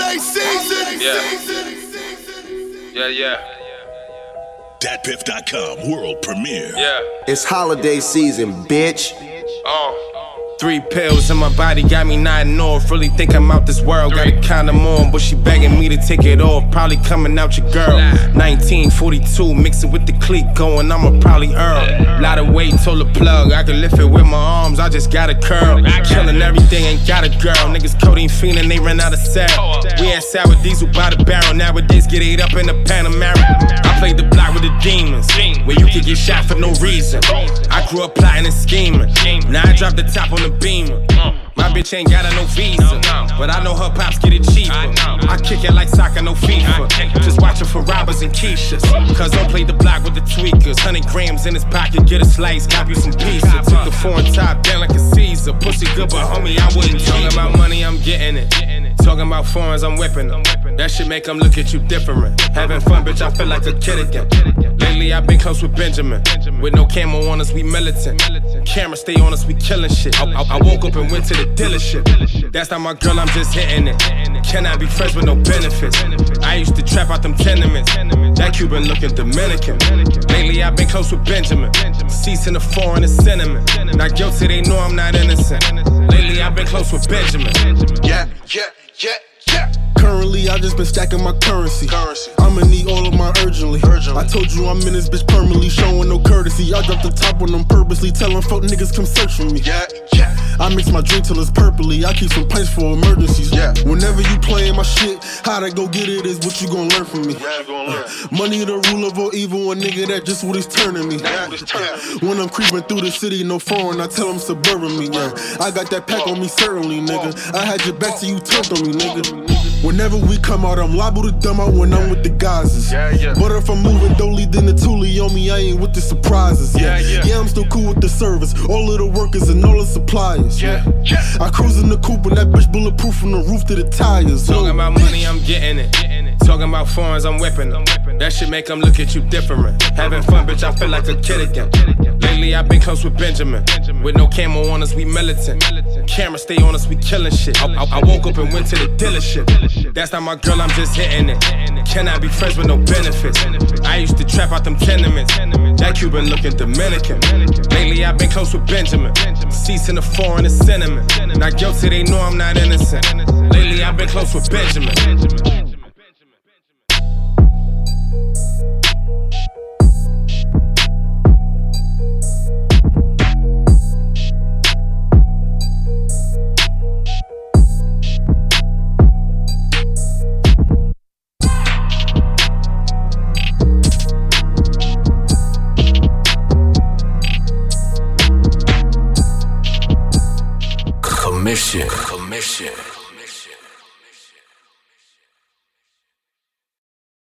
Holiday season. Yeah. DatPiff.com world premiere. Yeah. It's holiday season, bitch. 3 pills in my body got me nodding off. Really think I'm out this world. Got a condom on, but she begging me to take it off. Probably coming out your girl. 1942, mixing with the clique going. I'ma probably earn. Lot of weight, told the plug. I can lift it with my arms. I just got a curl. Killing everything, ain't got a girl. Niggas codeine fiendin', they ran out of cell. We had sour diesel by the barrel. Nowadays get ate up in the Panamera. I played the block with the demons, where you could get shot for no reason. I grew up plotting and scheming. Now I drop the top on the Beamer. My bitch ain't got no visa, but I know her pops get it cheaper. I kick it like soccer, no FIFA. Just watch her for robbers and Keishas. Cause don't play the block with the tweakers. 100 grams in his pocket, get a slice, cop you some pizza. Took the foreign top down like a Caesar. Pussy good, but homie, I wouldn't talk about money, I'm getting it. Talking about foreigns, I'm whipping them. That shit make them look at you different. Having fun, bitch, I feel like a kid again. Lately, I've been close with Benjamin. With no camo on us, we militant. Camera stay on us, we killing shit. I woke up and went to the dealership. That's not my girl, I'm just hitting it. Cannot be friends with no benefits. I used to trap out them tenements. That Cuban looking Dominican. Lately, I've been close with Benjamin. Seats in the foreign and cinnamon. Not guilty, they know I'm not innocent. Lately, I've been close with Benjamin. Yeah. Currently, I just been stacking my currency. I'ma need all of my urgently. I told you I'm in this bitch permanently, showing no courtesy. I dropped the top on them purposely, telling fuck niggas come search for me. I mix my drink till it's purpley. I keep some pints for emergencies. Whenever you playin' my shit, how to go get it is what you gon' learn from me. Money the rule of all evil, a nigga that just what it's turning me. When I'm creeping through the city, no foreign, I tell them suburban me. I got that pack on me certainly, nigga. I had your back till you turned on me, nigga. Whenever we come out, I'm liable to dumb out when I'm with the Gazas. But if I'm moving Dolly, then the Thule on me, I ain't with the surprises. I'm still cool with the service, all of the workers and all the suppliers. I cruise in the coupe and that bitch bulletproof from the roof to the tires. Talking about money, I'm getting it. Talking about foreigns, I'm whipping them. That shit make them look at you different. Having fun, bitch, I feel like a kid again. Lately, I've been close with Benjamin. With no camo on us, we militant. Camera stay on us, we killing shit. I woke up and went to the dealership. That's not my girl, I'm just hitting it. Cannot be friends with no benefits. I used to trap out them tenements. That Cuban looking Dominican. Lately, I've been close with Benjamin. Seats in the foreign and cinnamon. Not guilty, they know I'm not innocent. Lately, I've been close with Benjamin. Commission.